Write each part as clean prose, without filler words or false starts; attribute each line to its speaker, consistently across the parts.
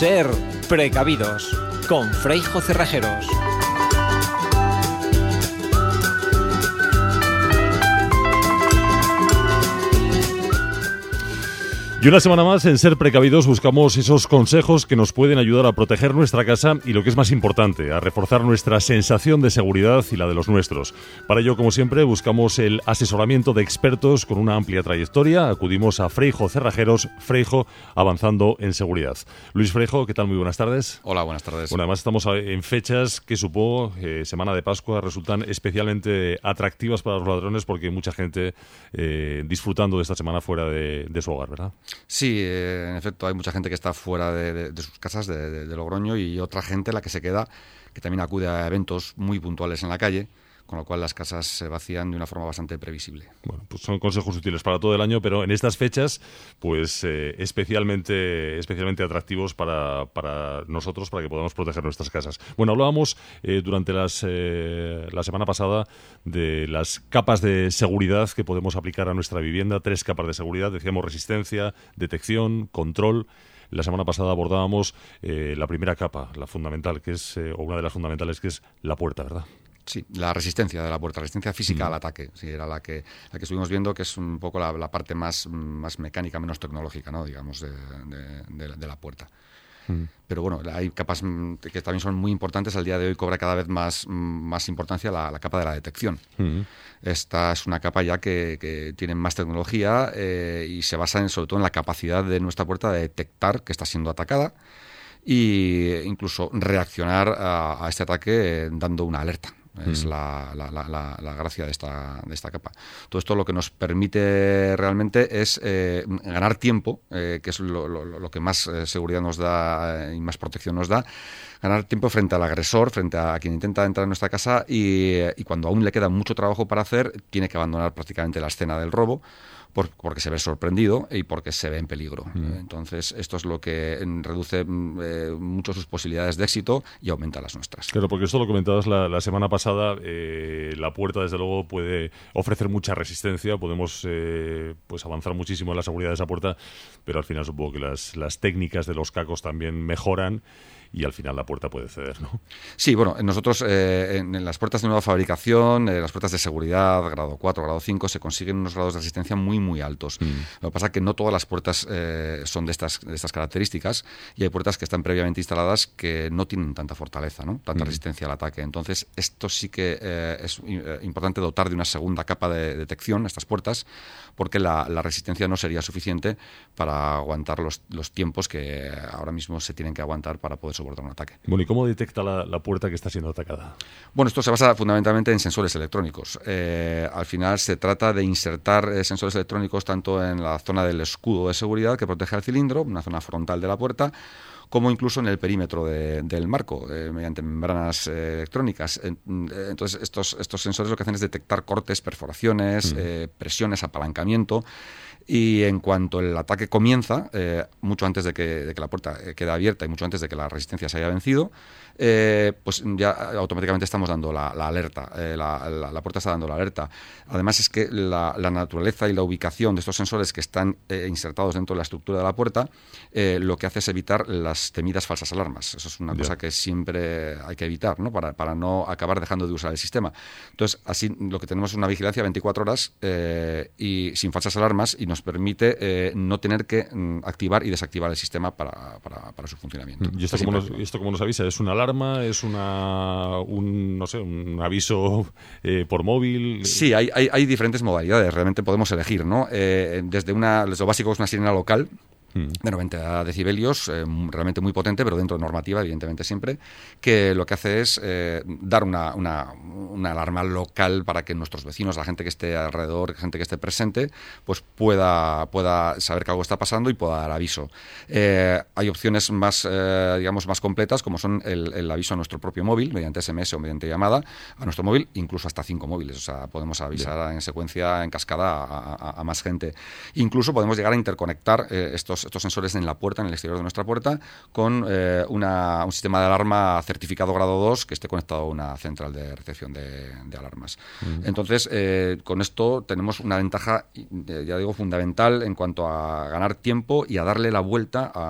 Speaker 1: Ser precavidos con Freijo Cerrajeros.
Speaker 2: Y una semana más en Ser Precavidos buscamos esos consejos que nos pueden ayudar a proteger nuestra casa y, lo que es más importante, a reforzar nuestra sensación de seguridad y la de los nuestros. Para ello, como siempre, buscamos el asesoramiento de expertos con una amplia trayectoria. Acudimos a Freijo Cerrajeros, Freijo avanzando en seguridad. Luis Freijo, ¿qué tal? Muy buenas tardes.
Speaker 3: Hola, buenas tardes.
Speaker 2: Bueno, además estamos en fechas que supongo, semana de Pascua, resultan especialmente atractivas para los ladrones porque hay mucha gente disfrutando de esta semana fuera de su hogar, ¿verdad?
Speaker 3: Sí, en efecto, hay mucha gente que está fuera de sus casas, de Logroño, y otra gente la que se queda, que también acude a eventos muy puntuales en la calle, con lo cual las casas se vacían de una forma bastante previsible.
Speaker 2: Bueno, pues son consejos útiles para todo el año, pero en estas fechas, pues especialmente atractivos para nosotros, para que podamos proteger nuestras casas. Bueno, hablábamos durante la semana pasada de las capas de seguridad que podemos aplicar a nuestra vivienda. 3 capas de seguridad, decíamos resistencia, detección, control. La semana pasada abordábamos la primera capa, la fundamental, que es, o una de las fundamentales, que es la puerta, ¿verdad?
Speaker 3: Sí, la resistencia de la puerta, resistencia física al ataque. Sí, era la que estuvimos viendo, que es un poco la parte más mecánica, menos tecnológica, ¿no? Digamos, de la puerta. Pero bueno, hay capas que también son muy importantes. Al día de hoy cobra cada vez más importancia la capa de la detección. Esta es una capa ya que tiene más tecnología y se basa sobre todo en la capacidad de nuestra puerta de detectar que está siendo atacada e incluso reaccionar a este ataque dando una alerta. Es la gracia de esta capa. Todo esto lo que nos permite realmente es ganar tiempo, que es lo que más seguridad nos da y más protección nos da. Ganar tiempo frente al agresor, frente a quien intenta entrar en nuestra casa y cuando aún le queda mucho trabajo para hacer, tiene que abandonar prácticamente la escena del robo, porque se ve sorprendido y porque se ve en peligro. Entonces, esto es lo que reduce mucho sus posibilidades de éxito y aumenta las nuestras.
Speaker 2: Claro, porque esto lo comentabas la semana pasada, la puerta, desde luego, puede ofrecer mucha resistencia, podemos pues avanzar muchísimo en la seguridad de esa puerta, pero al final supongo que las técnicas de los cacos también mejoran y al final la puerta puede ceder, ¿no?
Speaker 3: Sí, bueno, nosotros en las puertas de nueva fabricación, las puertas de seguridad, grado 4, grado 5, se consiguen unos grados de resistencia muy altos. Lo que pasa es que no todas las puertas son de estas características y hay puertas que están previamente instaladas que no tienen tanta fortaleza, ¿no? Tanta resistencia al ataque. Entonces, esto sí que es importante dotar de una segunda capa de detección a estas puertas, porque la resistencia no sería suficiente para aguantar los tiempos que ahora mismo se tienen que aguantar para poder soportar un ataque.
Speaker 2: Bueno, ¿y cómo detecta la puerta que está siendo atacada?
Speaker 3: Bueno, esto se basa fundamentalmente en sensores electrónicos. Al final se trata de insertar sensores electrónicos tanto en la zona del escudo de seguridad que protege al cilindro, una zona frontal de la puerta, como incluso en el perímetro del marco, mediante membranas electrónicas. Entonces, estos sensores lo que hacen es detectar cortes, perforaciones, presiones, apalancamiento, y en cuanto el ataque comienza, mucho antes de que la puerta quede abierta y mucho antes de que la resistencia se haya vencido, pues ya automáticamente estamos dando la alerta, la puerta está dando la alerta. Además es que la naturaleza y la ubicación de estos sensores que están insertados dentro de la estructura de la puerta, lo que hace es evitar las temidas falsas alarmas. Eso es una cosa que siempre hay que evitar, ¿no? Para no acabar dejando de usar el sistema. Entonces, así lo que tenemos es una vigilancia 24 horas y sin falsas alarmas, y nos permite no tener que activar y desactivar el sistema para su funcionamiento.
Speaker 2: ¿Y esto cómo nos avisa? ¿Es una alarma? ¿Es un aviso por móvil?
Speaker 3: Sí, hay diferentes modalidades. Realmente podemos elegir, ¿no? Desde lo básico es una sirena local de 90 decibelios, realmente muy potente, pero dentro de normativa, evidentemente siempre, que lo que hace es dar una alarma local para que nuestros vecinos, la gente que esté alrededor, la gente que esté presente, pues pueda saber que algo está pasando y pueda dar aviso. Hay opciones más completas, como son el aviso a nuestro propio móvil, mediante SMS o mediante llamada, a nuestro móvil, incluso hasta 5 móviles. O sea, podemos avisar en secuencia, en cascada, a más gente. Incluso podemos llegar a interconectar estos sensores en la puerta, en el exterior de nuestra puerta, con un sistema de alarma certificado grado 2 que esté conectado a una central de recepción de alarmas. Entonces, con esto tenemos una ventaja, ya digo, fundamental en cuanto a ganar tiempo y a darle la vuelta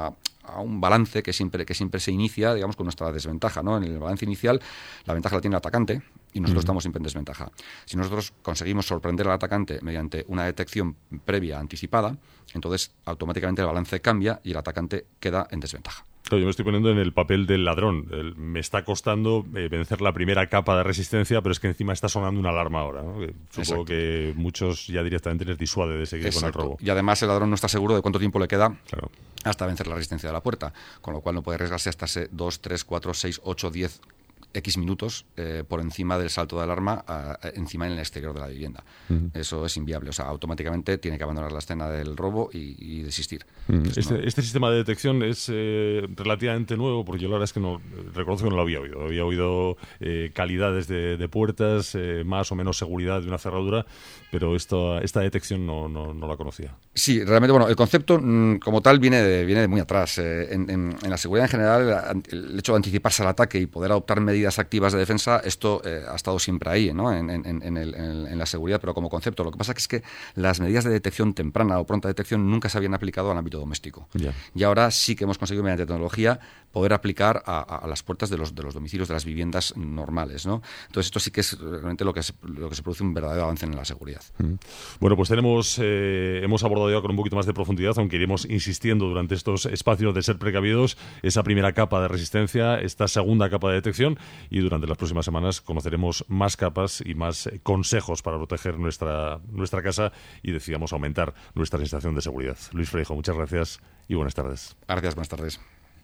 Speaker 3: a un balance que siempre se inicia, digamos, con nuestra desventaja, ¿no? En el balance inicial, la ventaja la tiene el atacante y nosotros estamos siempre en desventaja. Si nosotros conseguimos sorprender al atacante mediante una detección previa anticipada, entonces automáticamente el balance cambia y el atacante queda en desventaja.
Speaker 2: Claro, yo me estoy poniendo en el papel del ladrón. Me está costando vencer la primera capa de resistencia, pero es que encima está sonando una alarma ahora, ¿no? Supongo que muchos ya directamente les disuade de seguir con el robo.
Speaker 3: Y además el ladrón no está seguro de cuánto tiempo le queda hasta vencer la resistencia de la puerta, con lo cual no puede arriesgarse hasta 2, 3, 4, 6, 8, 10 X minutos por encima del salto de alarma, encima en el exterior de la vivienda. Eso es inviable. O sea, automáticamente tiene que abandonar la escena del robo y desistir.
Speaker 2: Este sistema de detección es relativamente nuevo, porque yo la verdad es que no reconozco que no lo había oído. Había oído calidades de puertas, más o menos seguridad de una cerradura, pero esta detección no la conocía.
Speaker 3: Sí, realmente, bueno, el concepto como tal viene de muy atrás. En la seguridad en general, el hecho de anticiparse al ataque y poder adoptar medidas activas de defensa, esto ha estado siempre ahí, ¿no? en la seguridad, pero como concepto. Lo que pasa es que las medidas de detección temprana o pronta detección nunca se habían aplicado al ámbito doméstico. Y ahora sí que hemos conseguido, mediante tecnología, poder aplicar a las puertas de los domicilios, de las viviendas normales, ¿no? Entonces esto sí que es realmente lo que se produce un verdadero avance en la seguridad.
Speaker 2: Bueno, pues hemos abordado ya con un poquito más de profundidad, aunque iremos insistiendo durante estos espacios de ser precavidos, esa primera capa de resistencia, esta segunda capa de detección, y durante las próximas semanas conoceremos más capas y más consejos para proteger nuestra casa y decidamos aumentar nuestra sensación de seguridad. Luis Freijo, muchas gracias y buenas tardes.
Speaker 3: Gracias, buenas tardes.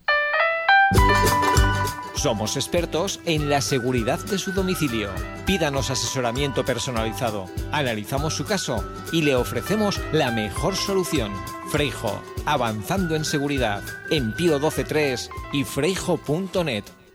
Speaker 1: Somos expertos en la seguridad de su domicilio. Pídanos asesoramiento personalizado, analizamos su caso y le ofrecemos la mejor solución. Freijo, avanzando en seguridad, en Pío 12.3 y freijo.net.